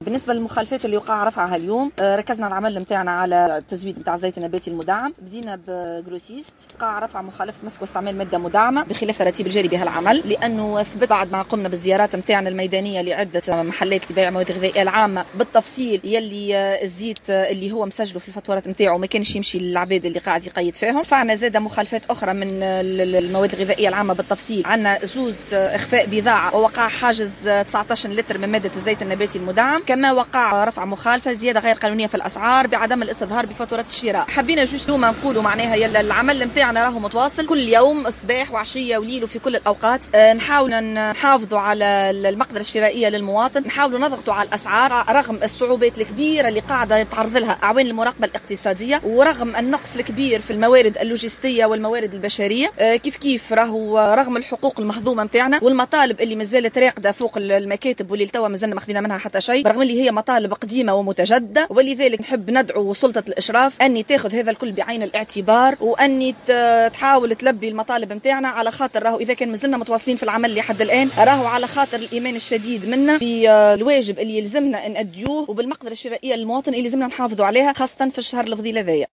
بالنسبه للمخالفات اللي وقع رفعها اليوم، ركزنا العمل نتاعنا على التزويد نتاع الزيت النباتي المدعم. بدينا بجروسيست وقع رفع مخالفه مسك واستعمال ماده مدعمه بخلاف الترتيب الجاري بها العمل، لانه اثبت بعد ما قمنا بالزيارات نتاعنا الميدانيه لعده محلات لبيع المواد الغذائيه العامه بالتفصيل يلي الزيت اللي هو مسجله في الفاتورات نتاعو ما كانش يمشي للعباد اللي قاعد يقيد فيهم. فعنا زاد مخالفات اخرى من المواد الغذائيه العامه بالتفصيل. عندنا زوز اخفاء بضاعه ووقع حاجز 19 لتر من ماده الزيت النباتي المدعم، كما وقع رفع مخالفه زياده غير قانونيه في الاسعار بعدم الاستظهار بفاتوره الشراء. حبينا جوست ما نقولوا معناها يلا العمل نتاعنا راهو متواصل كل يوم صباح وعشيه وليل وفي كل الاوقات. نحاول نحافظوا على المقدره الشرائيه للمواطن، نحاولوا نضغطوا على الاسعار رغم الصعوبات الكبيره اللي قاعده يتعرض لها اعوان المراقبه الاقتصاديه، ورغم النقص الكبير في الموارد اللوجستيه والموارد البشريه. كيف راهو رغم الحقوق المهضومه نتاعنا والمطالب اللي مازالت راقده فوق المكاتب واللي توا مازلنا ماخذين منها حتى شيء، رغم اللي هي مطالب قديمه ومتجدده. ولذلك نحب ندعو سلطه الاشراف اني تاخذ هذا الكل بعين الاعتبار، واني تحاول تلبي المطالب نتاعنا، على خاطر راهو اذا كان مازلنا متواصلين في العمل لحد الان راهو على خاطر الايمان الشديد منا بالواجب اللي يلزمنا نأديوه وبالمقدره الشرائيه للمواطن اللي لازمنا نحافظوا عليها، خاصه في الشهر الفضيل هذايا.